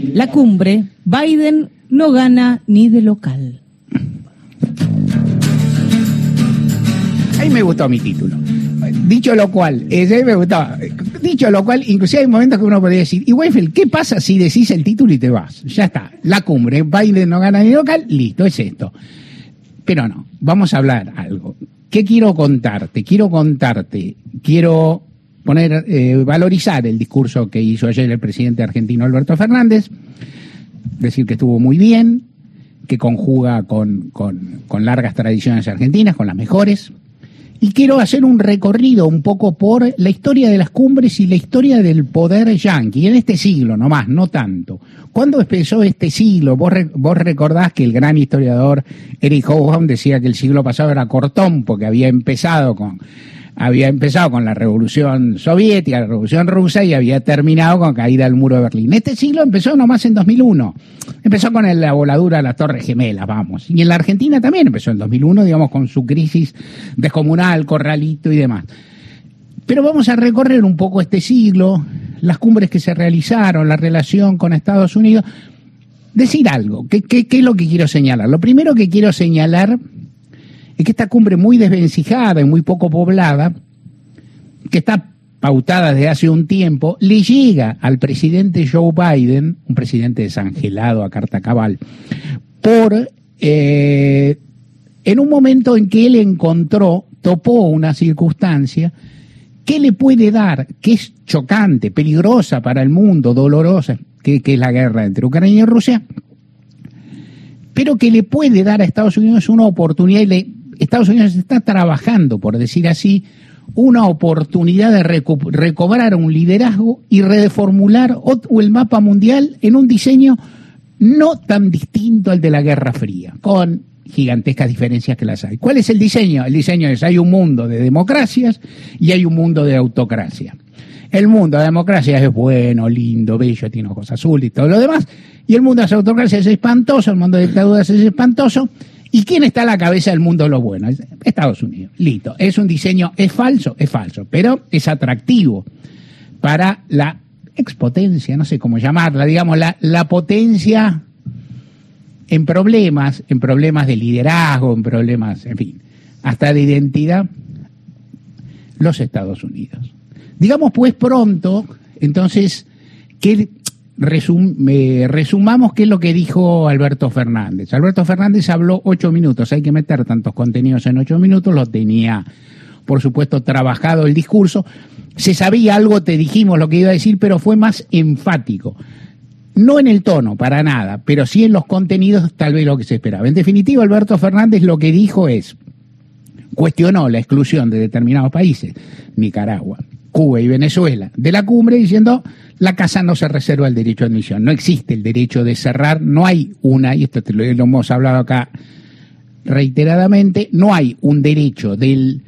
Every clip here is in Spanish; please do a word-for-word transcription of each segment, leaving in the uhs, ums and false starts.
La cumbre, Biden no gana ni de local. Ahí me gustó mi título. Dicho lo cual, ese ahí me gustó. Dicho lo cual, inclusive hay momentos que uno podría decir, y Weifel, ¿qué pasa si decís el título y te vas? Ya está, la cumbre, Biden no gana ni local, listo, es esto. Pero no, vamos a hablar algo. ¿Qué quiero contarte? Quiero contarte, quiero poner, eh, valorizar el discurso que hizo ayer el presidente argentino Alberto Fernández, decir que estuvo muy bien, que conjuga con, con, con largas tradiciones argentinas, con las mejores. Y quiero hacer un recorrido un poco por la historia de las cumbres y la historia del poder yanqui, en este siglo nomás, no tanto. ¿Cuándo empezó este siglo? Vos, re, vos recordás que el gran historiador Eric Hobsbawm decía que el siglo pasado era cortón, porque había empezado con... había empezado con la Revolución Soviética, la Revolución Rusa, y había terminado con la caída del muro de Berlín. Este siglo empezó nomás en dos mil uno. Empezó con la voladura de las Torres Gemelas, vamos. Y en la Argentina también empezó en dos mil uno, digamos, con su crisis descomunal, Corralito y demás. Pero vamos a recorrer un poco este siglo, las cumbres que se realizaron, la relación con Estados Unidos. Decir algo, ¿qué, qué, qué es lo que quiero señalar? Lo primero que quiero señalar es que esta cumbre muy desvencijada y muy poco poblada, que está pautada desde hace un tiempo, le llega al presidente Joe Biden, un presidente desangelado a carta cabal, por eh, en un momento en que él encontró, topó una circunstancia que le puede dar, que es chocante, peligrosa para el mundo, dolorosa, que, que es la guerra entre Ucrania y Rusia, pero que le puede dar a Estados Unidos una oportunidad, y le, Estados Unidos está trabajando, por decir así, una oportunidad de recu- recobrar un liderazgo y reformular o, o el mapa mundial en un diseño no tan distinto al de la Guerra Fría, con gigantescas diferencias que las hay. ¿Cuál es el diseño? El diseño es, hay un mundo de democracias y hay un mundo de autocracia. El mundo de democracia es bueno, lindo, bello, tiene ojos azules y todo lo demás, y el mundo de autocracia es espantoso, el mundo de dictaduras es espantoso. ¿Y quién está a la cabeza del mundo de lo bueno? Estados Unidos. Listo. Es un diseño, es falso, es falso, pero es atractivo para la expotencia, no sé cómo llamarla, digamos, la, la potencia en problemas, en problemas de liderazgo, en problemas, en fin, hasta de identidad, los Estados Unidos. Digamos pues pronto, entonces, que resum, eh, resumamos qué es lo que dijo Alberto Fernández. Alberto Fernández habló ocho minutos, hay que meter tantos contenidos en ocho minutos, lo tenía, por supuesto, trabajado el discurso. Se sabía algo, te dijimos lo que iba a decir, pero fue más enfático. No en el tono, para nada, pero sí en los contenidos, tal vez lo que se esperaba. En definitiva, Alberto Fernández lo que dijo es, cuestionó la exclusión de determinados países, Nicaragua, Cuba y Venezuela, de la cumbre, diciendo la casa no se reserva el derecho de admisión, no existe el derecho de cerrar, no hay una, y esto te lo, lo hemos hablado acá reiteradamente, no hay un derecho del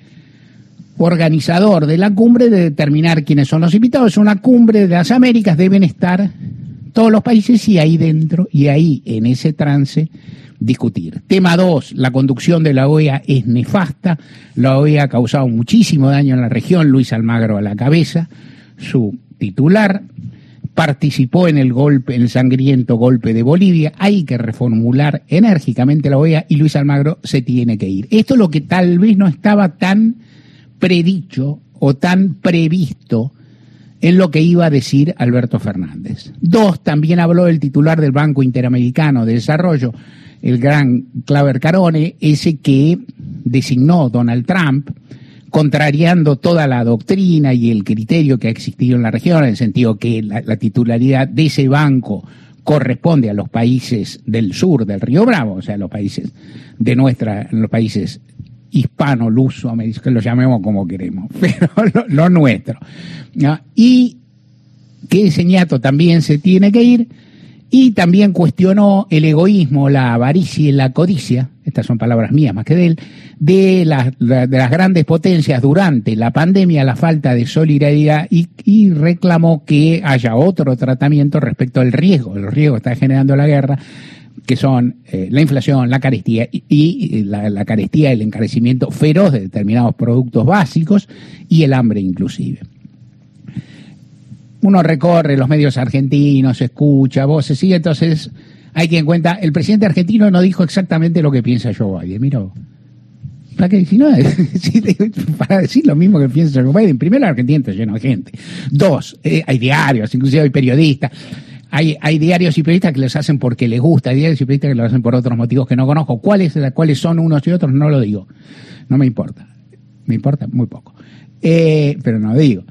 organizador de la cumbre de determinar quiénes son los invitados. Es una cumbre de las Américas, deben estar todos los países y ahí dentro, y ahí en ese trance discutir. Tema dos, la conducción de la O E A es nefasta, la O E A ha causado muchísimo daño en la región, Luis Almagro a la cabeza, su titular, participó en el golpe, en el sangriento golpe de Bolivia, hay que reformular enérgicamente la O E A y Luis Almagro se tiene que ir. Esto es lo que tal vez no estaba tan predicho o tan previsto en lo que iba a decir Alberto Fernández. Dos, también habló el titular del Banco Interamericano de Desarrollo, el gran Claver Carone, ese que designó Donald Trump, contrariando toda la doctrina y el criterio que ha existido en la región, en el sentido que la, la titularidad de ese banco corresponde a los países del sur del Río Bravo, o sea, los países de nuestra, los países hispano, luso, que lo llamemos como queremos, pero lo, lo nuestro, ¿no? Y que ese ñato también se tiene que ir. Y también cuestionó el egoísmo, la avaricia y la codicia, estas son palabras mías más que de él, de, la, de las grandes potencias durante la pandemia, la falta de solidaridad, y, y reclamó que haya otro tratamiento respecto al riesgo, el riesgo que está generando la guerra, que son eh, la inflación, la carestía y, y la, la carestía, el encarecimiento feroz de determinados productos básicos y el hambre inclusive. uno recorre los medios argentinos, escucha voces, y entonces hay que en cuenta, el presidente argentino no dijo exactamente lo que piensa Joe Biden, mira vos. ¿Para qué? Si no, para decir lo mismo que piensa Joe Biden, primero, la Argentina está lleno de gente. Dos, eh, hay diarios, inclusive hay periodistas. Hay, hay diarios y periodistas que los hacen porque les gusta, hay diarios y periodistas que los hacen por otros motivos que no conozco. ¿Cuáles, cuáles son unos y otros? No lo digo. No me importa. Me importa muy poco. Eh, pero no lo digo.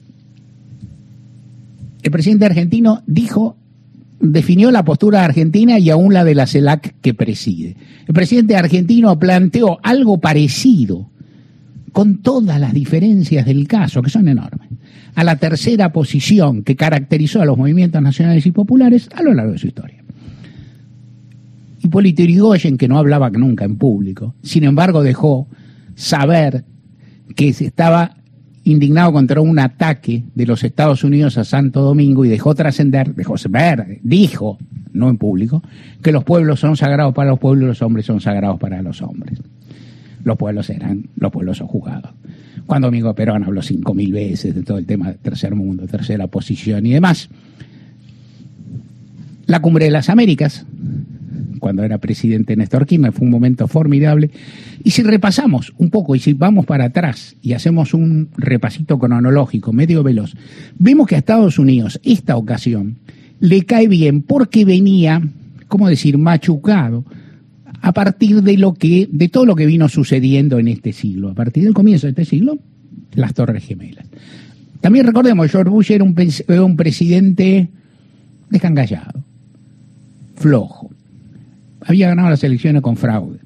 El presidente argentino dijo, definió la postura argentina y aún la de la CELAC que preside. El presidente argentino planteó algo parecido, con todas las diferencias del caso, que son enormes, a la tercera posición que caracterizó a los movimientos nacionales y populares a lo largo de su historia. Hipólito Yrigoyen, que no hablaba nunca en público, sin embargo dejó saber que se estaba indignado contra un ataque de los Estados Unidos a Santo Domingo y dejó trascender, dejó ver, dijo, no en público, que los pueblos son sagrados para los pueblos y los hombres son sagrados para los hombres. Los pueblos eran, los pueblos son juzgados. Cuando Domingo Perón habló cinco mil veces de todo el tema del tercer mundo, tercera posición y demás. La Cumbre de las Américas, cuando era presidente Néstor Kirchner, fue un momento formidable. Y si repasamos un poco, y si vamos para atrás y hacemos un repasito cronológico medio veloz, vemos que a Estados Unidos esta ocasión le cae bien porque venía, ¿cómo decir?, machucado a partir de lo que, de todo lo que vino sucediendo en este siglo. A partir del comienzo de este siglo, las Torres Gemelas. También recordemos, George Bush era un, era un presidente descangallado, flojo. Había ganado las elecciones con fraude.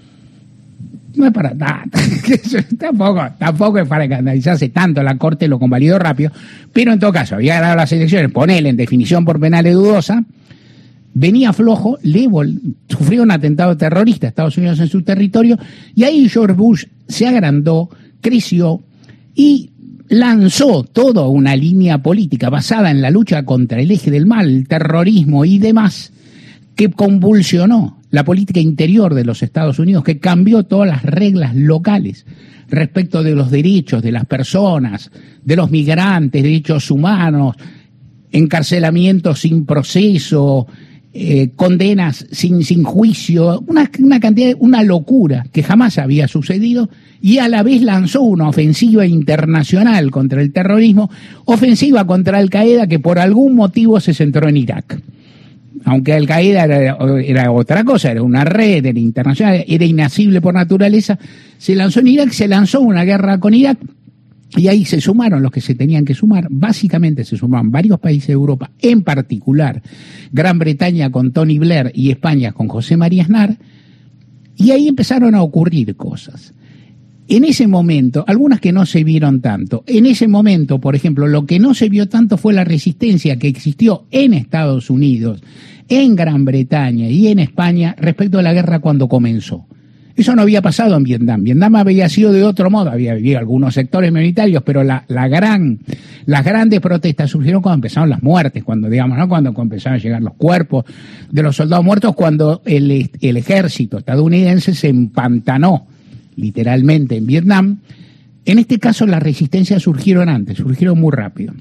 No es para tanto, tampoco, tampoco es para escandalizarse tanto, la Corte lo convalidó rápido, pero en todo caso, había ganado las elecciones, ponele en definición por penales dudosa, venía flojo, le vol- sufrió un atentado terrorista a Estados Unidos en su territorio, y ahí George Bush se agrandó, creció y lanzó toda una línea política basada en la lucha contra el eje del mal, el terrorismo y demás, que convulsionó la política interior de los Estados Unidos, que cambió todas las reglas locales respecto de los derechos de las personas, de los migrantes, derechos humanos, encarcelamiento sin proceso, eh, condenas sin, sin juicio, una, una cantidad, una locura que jamás había sucedido, y a la vez lanzó una ofensiva internacional contra el terrorismo, ofensiva contra Al Qaeda, que por algún motivo se centró en Irak. Aunque Al Qaeda era, era otra cosa, era una red, era internacional, era inasible por naturaleza, se lanzó en Irak, se lanzó una guerra con Irak, y ahí se sumaron los que se tenían que sumar. Básicamente se sumaron varios países de Europa, en particular Gran Bretaña con Tony Blair y España con José María Aznar, y ahí empezaron a ocurrir cosas. En ese momento, algunas que no se vieron tanto, en ese momento, por ejemplo, lo que no se vio tanto fue la resistencia que existió en Estados Unidos, en Gran Bretaña y en España respecto a la guerra cuando comenzó. Eso no había pasado en Vietnam. Vietnam había sido de otro modo, había habido algunos sectores minoritarios, pero la, la gran, las grandes protestas surgieron cuando empezaron las muertes, cuando digamos, ¿no? Cuando empezaron a llegar los cuerpos de los soldados muertos, cuando el, el ejército estadounidense se empantanó literalmente en Vietnam. En este caso las resistencias surgieron antes, surgieron muy rápido.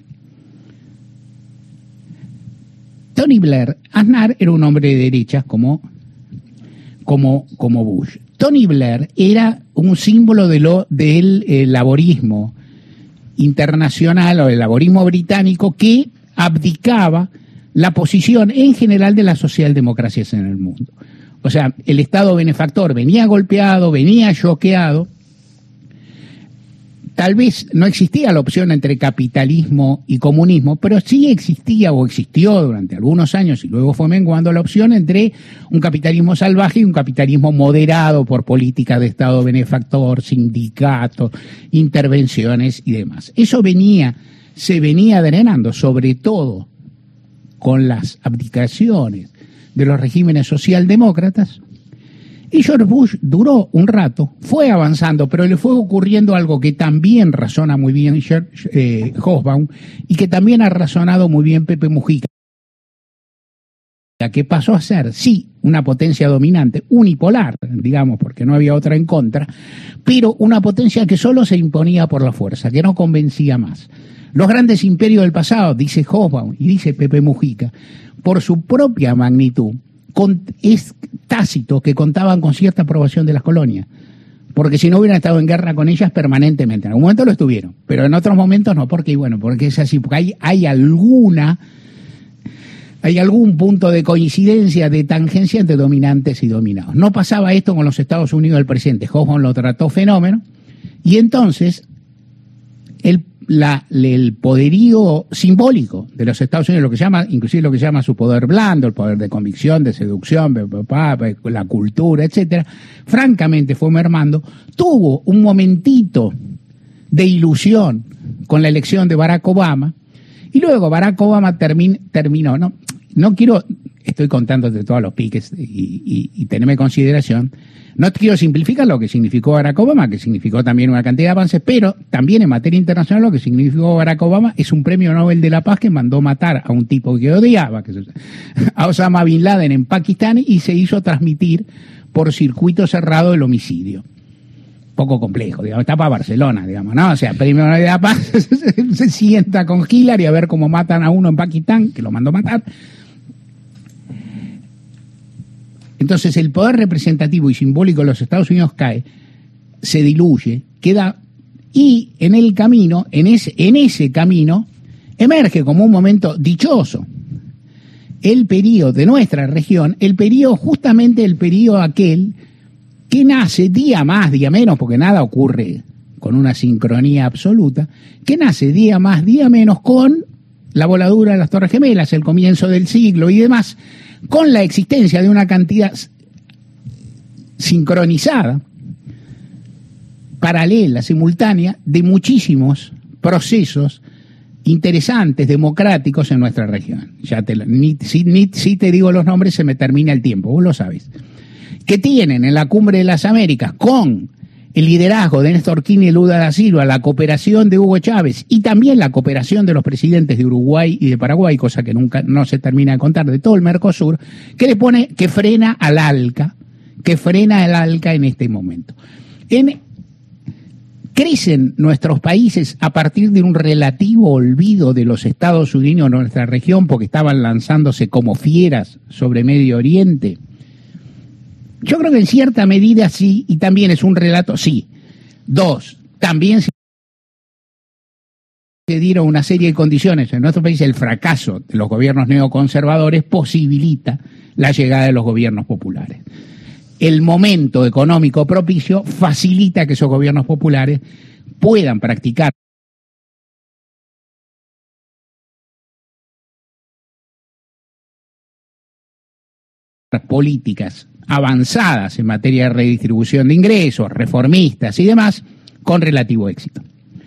Tony Blair, Aznar era un hombre de derechas como, como, como Bush. Tony Blair era un símbolo de lo, del eh, laborismo internacional o del laborismo británico que abdicaba la posición en general de las socialdemocracias en el mundo. O sea, el Estado benefactor venía golpeado, venía choqueado. Tal vez no existía la opción entre capitalismo y comunismo, pero sí existía o existió durante algunos años y luego fue menguando la opción entre un capitalismo salvaje y un capitalismo moderado por política de Estado benefactor, sindicatos, intervenciones y demás. Eso venía, se venía drenando, sobre todo con las abdicaciones de los regímenes socialdemócratas, y George Bush duró un rato, fue avanzando, pero le fue ocurriendo algo que también razona muy bien eh, Hobsbawm y que también ha razonado muy bien Pepe Mujica. que pasó a ser, sí, una potencia dominante, unipolar, digamos, porque no había otra en contra, pero una potencia que solo se imponía por la fuerza, que no convencía más. Los grandes imperios del pasado, dice Hobsbawm y dice Pepe Mujica, por su propia magnitud, con, es tácito que contaban con cierta aprobación de las colonias, porque si no hubieran estado en guerra con ellas permanentemente. En algún momento lo estuvieron, pero en otros momentos no, porque bueno, porque es así, porque hay, hay alguna... Hay algún punto de coincidencia, de tangencia entre dominantes y dominados. No pasaba esto con los Estados Unidos del presente. Hobsbawm lo trató fenómeno. Y entonces, el, la, el poderío simbólico de los Estados Unidos, lo que llama, inclusive lo que llama su poder blando, el poder de convicción, de seducción, la cultura, etcétera, francamente fue mermando. Tuvo un momentito de ilusión con la elección de Barack Obama. Y luego Barack Obama termin, terminó, no, no quiero, estoy contándote todos los piques y, y, y tenerme consideración, no quiero simplificar lo que significó Barack Obama, que significó también una cantidad de avances, pero también en materia internacional lo que significó Barack Obama es un premio Nobel de la Paz que mandó matar a un tipo que odiaba, que se, a Osama Bin Laden en Pakistán, y se hizo transmitir por circuito cerrado el homicidio. Poco complejo, digamos, está para Barcelona, digamos, ¿no? O sea, premio Nobel de la Paz se sienta con Hillary a ver cómo matan a uno en Pakistán, que lo mandó matar. Entonces el poder representativo y simbólico de los Estados Unidos cae, se diluye, queda, y en el camino, en ese, en ese camino, emerge como un momento dichoso el periodo de nuestra región, el periodo, justamente el periodo aquel que nace día más, día menos, porque nada ocurre con una sincronía absoluta, que nace día más, día menos con la voladura de las Torres Gemelas, el comienzo del siglo y demás, con la existencia de una cantidad sincronizada, paralela, simultánea, de muchísimos procesos interesantes, democráticos en nuestra región. Ya te lo, ni, si, ni si te digo los nombres se me termina el tiempo, vos lo sabés. Que tienen en la Cumbre de las Américas, con el liderazgo de Néstor Kirchner y Lula da Silva, la cooperación de Hugo Chávez y también la cooperación de los presidentes de Uruguay y de Paraguay, cosa que nunca no se termina de contar, de todo el Mercosur, que le pone, que frena al ALCA, que frena al ALCA en este momento. En, crecen nuestros países a partir de un relativo olvido de los Estados Unidos en nuestra región, porque estaban lanzándose como fieras sobre Medio Oriente. Yo creo que en cierta medida sí, y también es un relato, sí. Dos, también se dieron una serie de condiciones. En nuestro país el fracaso de los gobiernos neoconservadores posibilita la llegada de los gobiernos populares. El momento económico propicio facilita que esos gobiernos populares puedan practicar políticas avanzadas en materia de redistribución de ingresos, reformistas y demás, con relativo éxito.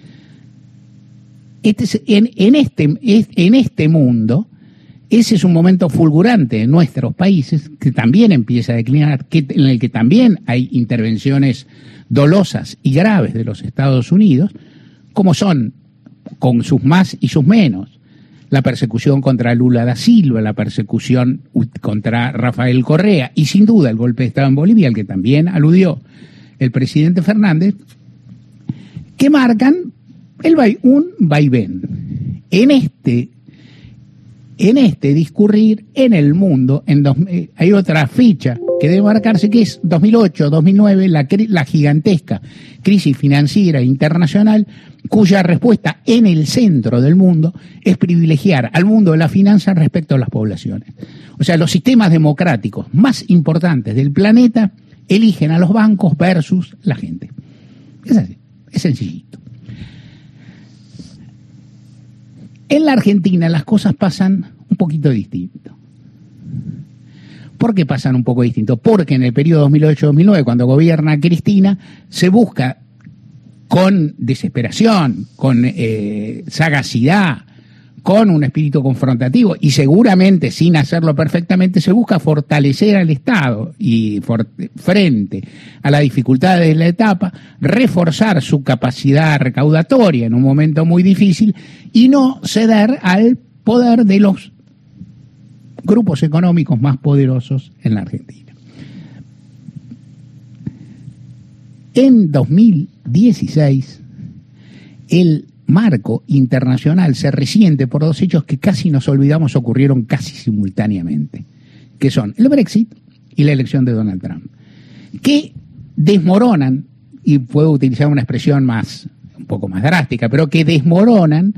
Este es, en, en, este, en este mundo, ese es un momento fulgurante en nuestros países, que también empieza a declinar, que, en el que también hay intervenciones dolosas y graves de los Estados Unidos, como son, con sus más y sus menos, la persecución contra Lula da Silva, la persecución contra Rafael Correa y sin duda el golpe de Estado en Bolivia, al que también aludió el presidente Fernández, que marcan el vai, un vaivén en este, en este discurrir en el mundo. En dos, eh, hay otra ficha que debe marcarse, que es dos mil ocho dos mil nueve, la, la gigantesca crisis financiera internacional, cuya respuesta en el centro del mundo es privilegiar al mundo de la finanza respecto a las poblaciones. O sea, los sistemas democráticos más importantes del planeta eligen a los bancos versus la gente. Es así, es sencillito. En la Argentina las cosas pasan un poquito distinto. ¿Por qué pasan un poco distinto? Porque en el periodo dos mil ocho dos mil nueve, cuando gobierna Cristina, se busca con desesperación, con eh, sagacidad, con un espíritu confrontativo y seguramente sin hacerlo perfectamente, se busca fortalecer al Estado y for- frente a las dificultades de la etapa, reforzar su capacidad recaudatoria en un momento muy difícil y no ceder al poder de los grupos económicos más poderosos en la Argentina. En dos mil dieciséis, el marco internacional se resiente por dos hechos que casi nos olvidamos ocurrieron casi simultáneamente, que son el Brexit y la elección de Donald Trump, que desmoronan, y puedo utilizar una expresión más, un poco más drástica, pero que desmoronan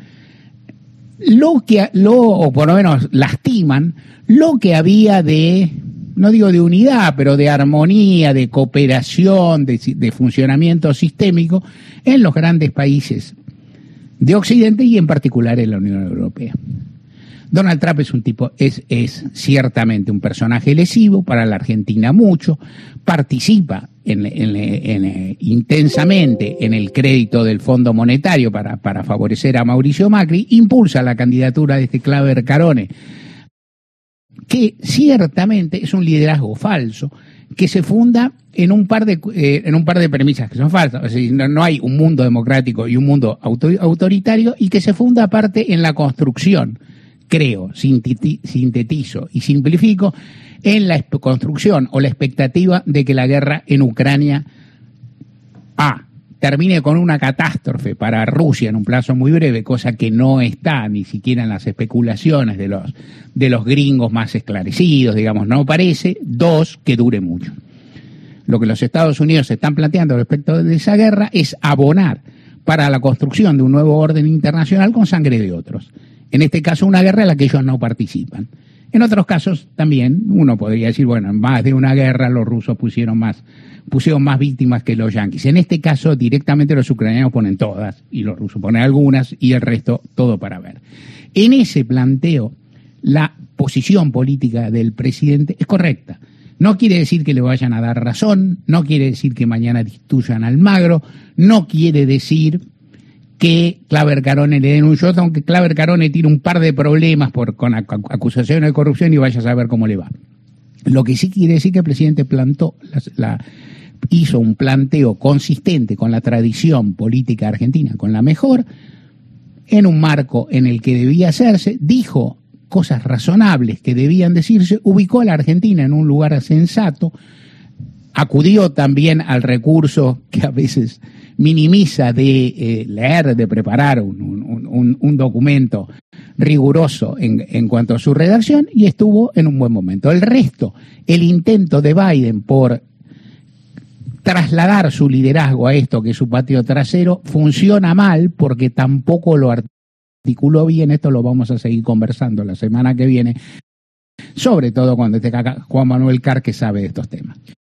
lo que, lo, o por lo menos lastiman, lo que había de, no digo de unidad, pero de armonía, de cooperación, de, de funcionamiento sistémico en los grandes países de Occidente y en particular en la Unión Europea. Donald Trump es un tipo, es, es ciertamente un personaje lesivo para la Argentina mucho, participa en, en, en, en, intensamente en el crédito del Fondo Monetario para, para favorecer a Mauricio Macri, impulsa la candidatura de este Claver Carone, que ciertamente es un liderazgo falso, que se funda en un par de eh, en un par de premisas que son falsas. O sea, no, no hay un mundo democrático y un mundo auto, autoritario, y que se funda aparte en la construcción, creo, sintetizo y simplifico, en la construcción o la expectativa de que la guerra en Ucrania A, termine con una catástrofe para Rusia en un plazo muy breve, cosa que no está ni siquiera en las especulaciones de los, de los gringos más esclarecidos, digamos, no parece. Dos, que dure mucho. Lo que los Estados Unidos están planteando respecto de esa guerra es abonar para la construcción de un nuevo orden internacional con sangre de otros. En este caso, una guerra en la que ellos no participan. En otros casos también uno podría decir, bueno, en más de una guerra los rusos pusieron más, pusieron más víctimas que los yanquis. En este caso, directamente los ucranianos ponen todas y los rusos ponen algunas y el resto todo para ver. En ese planteo, la posición política del presidente es correcta. No quiere decir que le vayan a dar razón, no quiere decir que mañana destituyan a Almagro, no quiere decir que Claver Carone le den un shot, aunque Claver Carone tiene un par de problemas por, con acusaciones de corrupción y vaya a saber cómo le va. Lo que sí quiere decir que el presidente plantó, la, la, hizo un planteo consistente con la tradición política argentina, con la mejor, en un marco en el que debía hacerse, dijo cosas razonables que debían decirse, ubicó a la Argentina en un lugar sensato, acudió también al recurso que a veces minimiza de eh, leer, de preparar un, un, un, un documento riguroso en, en cuanto a su redacción, y estuvo en un buen momento. El resto, el intento de Biden por trasladar su liderazgo a esto que es su patio trasero, funciona mal porque tampoco lo articuló bien. Esto lo vamos a seguir conversando la semana que viene, sobre todo cuando esté acá Juan Manuel Carr, que sabe de estos temas.